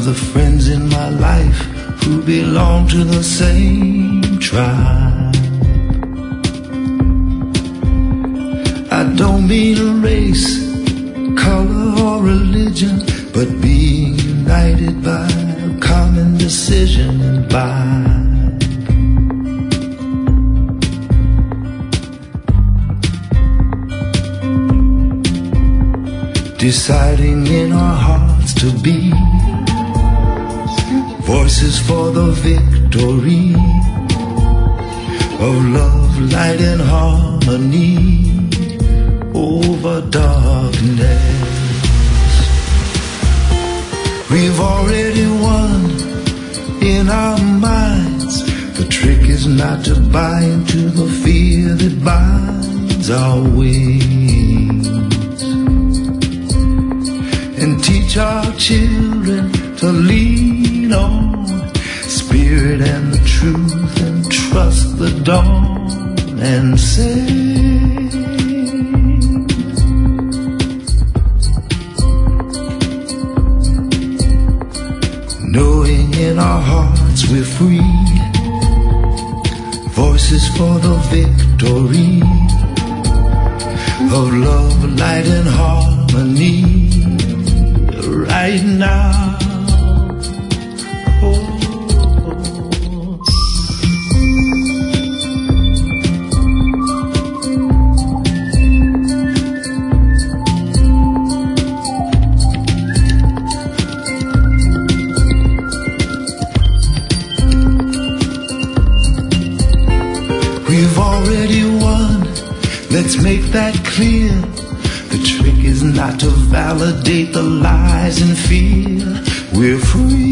the friends in my life who belong to the same tribe. I don't mean a race, color or religion, but being united by a common decision and vibe. Deciding in our hearts to be voices for the victory of love, light and harmony over darkness. We've already won in our minds. The trick is not to buy into the fear that binds our wings, and teach our children to lean on spirit and the truth, and trust the dawn and say, knowing in our hearts we're free, voices for the victory of love, light and harmony right now. We've already won, let's make that clear. The trick is not to validate the lies and fear. We're free.